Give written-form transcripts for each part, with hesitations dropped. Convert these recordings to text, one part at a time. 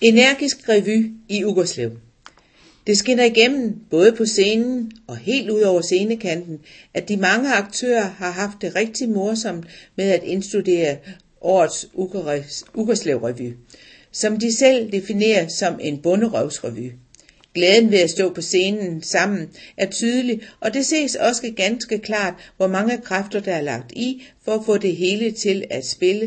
Energisk revy i Uggerslev. Det skinner igennem, både på scenen og helt ud over scenekanten, at de mange aktører har haft det rigtig morsomt med at indstudere årets Uggerslev-revy, som de selv definerer som en bonderøvsrevy. Glæden ved at stå på scenen sammen er tydelig, og det ses også ganske klart, hvor mange kræfter der er lagt i for at få det hele til at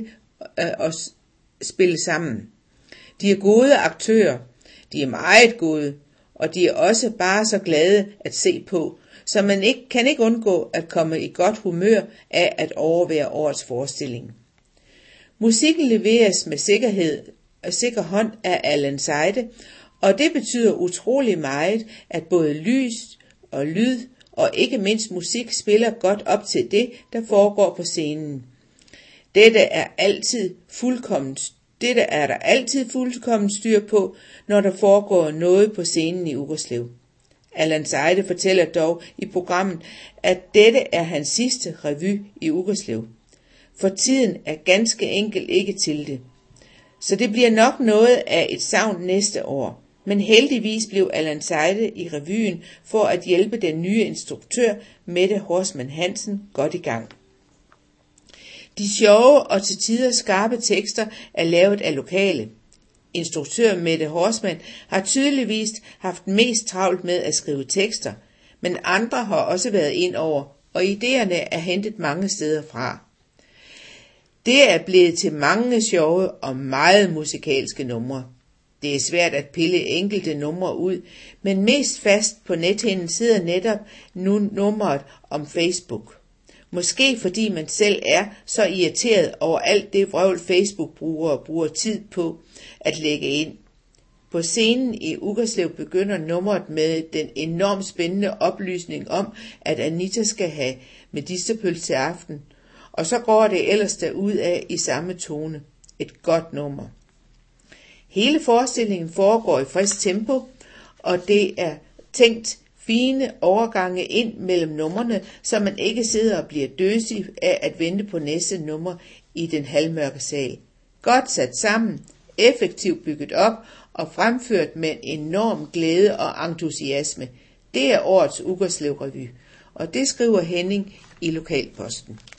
spille sammen. De er gode aktører, de er meget gode, og de er også bare så glade at se på, så man kan ikke undgå at komme i godt humør af at overvære årets forestilling. Musikken leveres med sikker hånd af Allan Seide, og det betyder utrolig meget, at både lys og lyd og ikke mindst musik spiller godt op til det, der foregår på scenen. Dette er der altid fuldkommen styr på, når der foregår noget på scenen i Uggerslev. Allan Seide fortæller dog i programmet, at dette er hans sidste revy i Uggerslev. For tiden er ganske enkelt ikke til det. Så det bliver nok noget af et savn næste år. Men heldigvis blev Allan Seide i revyen for at hjælpe den nye instruktør Mette Horsman Hansen godt i gang. De sjove og til tider skarpe tekster er lavet af lokale. Instruktør Mette Horsman har tydeligvis haft mest travlt med at skrive tekster, men andre har også været ind over, og idéerne er hentet mange steder fra. Det er blevet til mange sjove og meget musikalske numre. Det er svært at pille enkelte numre ud, men mest fast på nethinden sidder netop nu nummeret om Facebook. Måske fordi man selv er så irriteret over alt det vrøvl Facebook-brugere bruger tid på at lægge ind. På scenen i Uggerslev begynder nummeret med den enormt spændende oplysning om, at Anita skal have medisterpølse til aften, og så går det ellers derudad i samme tone. Et godt nummer. Hele forestillingen foregår i frisk tempo, og det er tænkt fine overgange ind mellem numrene, så man ikke sidder og bliver døsig af at vente på næste nummer i den halvmørke sal. Godt sat sammen, effektivt bygget op og fremført med en enorm glæde og entusiasme. Det er årets Uggerslev Revy, og det skriver Henning i Lokalposten.